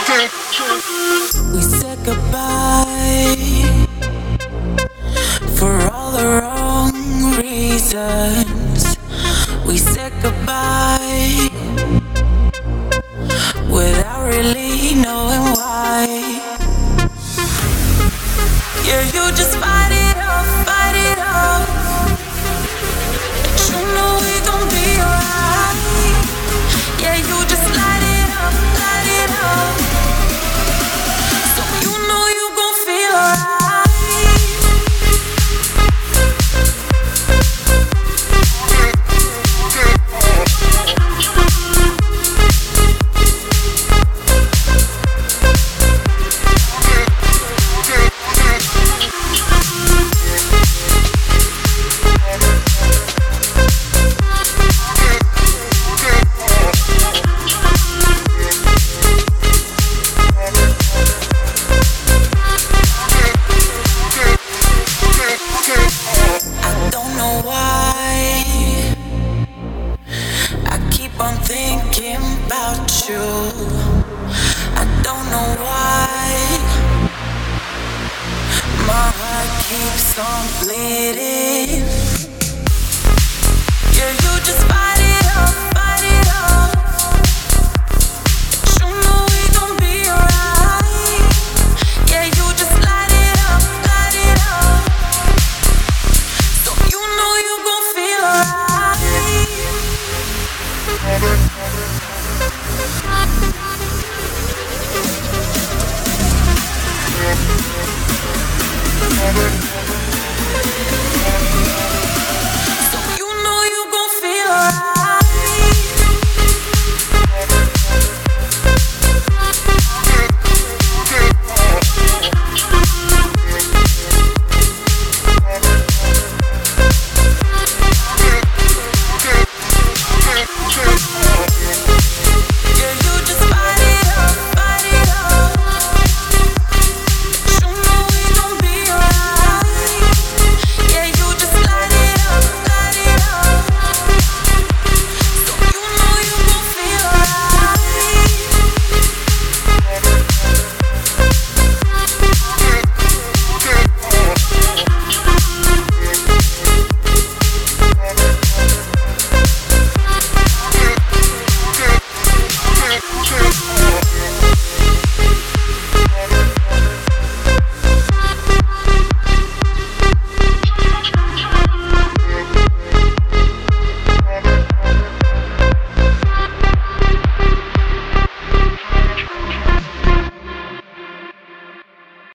We said goodbye for all the wrong reasons. We said goodbye without really knowing why. Yeah, you just fight it off, fight it off. You know we gon' be alright. Yeah, you just light it up, light it up. So you know you gon' feel alright. I'm thinking about you. I don't know why. My heart keeps on bleeding. Yeah, you just